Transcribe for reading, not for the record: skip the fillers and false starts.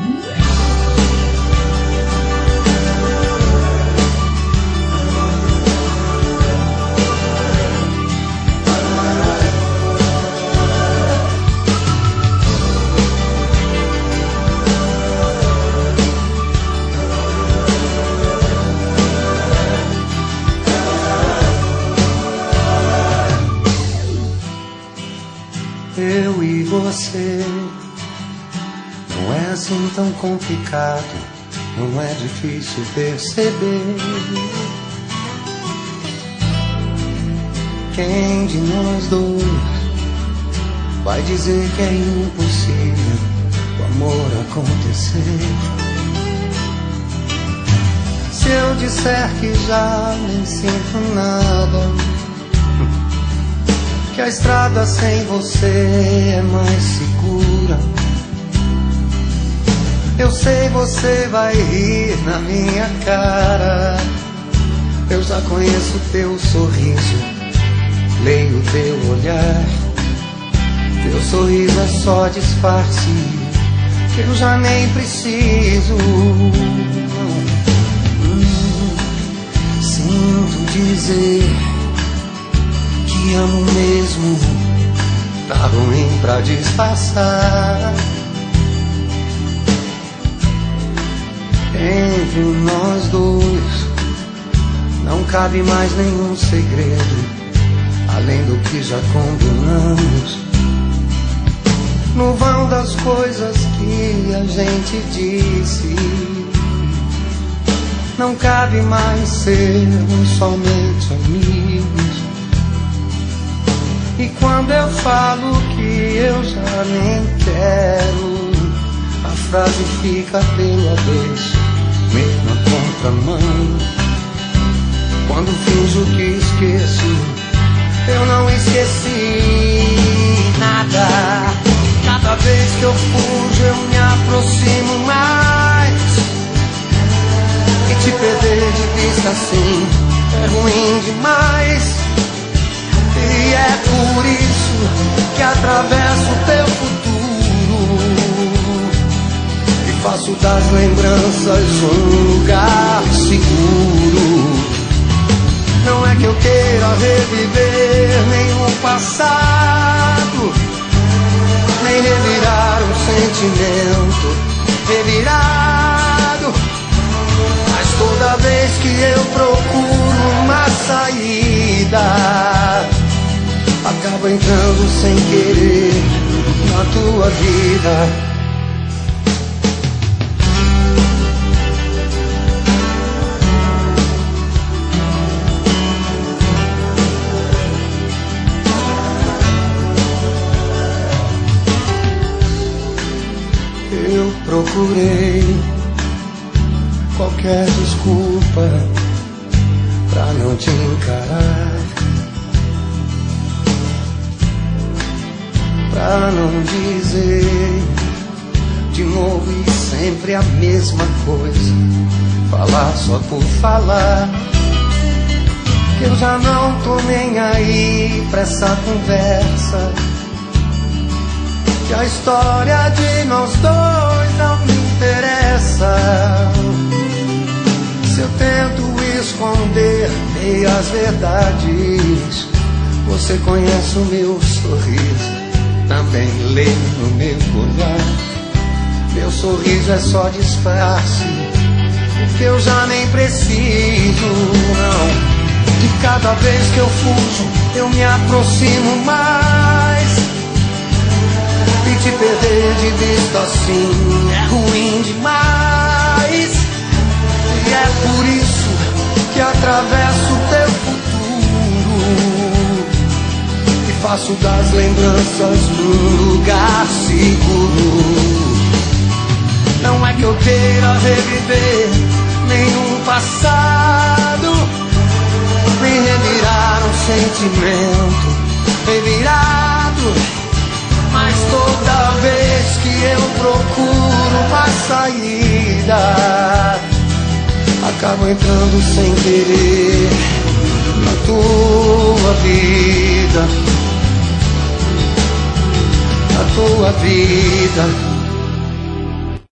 Eu e você, não é assim tão complicado, não é difícil perceber. Quem de nós dois vai dizer que é impossível o amor acontecer? Se eu disser que já nem sinto nada, que a estrada sem você é mais segura, eu sei você vai rir na minha cara. Eu já conheço teu sorriso, leio teu olhar. Teu sorriso é só disfarce, que eu já nem preciso. Sinto dizer que amo mesmo, tá ruim pra disfarçar. Entre nós dois não cabe mais nenhum segredo, além do que já combinamos. No vão das coisas que a gente disse, não cabe mais sermos somente amigos. E quando eu falo que eu já nem quero, a frase fica pelo avesso, meio na contramão. Quando finjo que esqueço, eu não esqueci nada. Cada vez que eu fujo, eu me aproximo mais. E te perder de vista assim é ruim demais. E é por isso que atravesso o teu futuro e faço das lembranças um lugar seguro. Não é que eu queira reviver nenhum passado, nem revirar um sentimento revirado. Mas toda vez que eu procuro uma saída, acabo entrando sem querer na tua vida. Eu procurei qualquer desculpa pra não te encarar, pra não dizer de novo e sempre a mesma coisa, falar só por falar. Que eu já não tô nem aí pra essa conversa, que a história de nós dois não me interessa. Se eu tento esconder meias verdades, você conhece o meu sorriso, também lê no meu olhar. Meu sorriso é só disfarce, porque eu já nem preciso, não. De cada vez que eu fujo, eu me aproximo mais. E te perder de vista assim é ruim demais. E é por isso que atravesso o teu futuro e faço das lembranças um lugar seguro. Não é que eu queira reviver nenhum passado, nem revirar um sentimento revirado. Mas toda vez que eu procuro uma saída, acabo entrando sem querer na tua vida, na tua vida.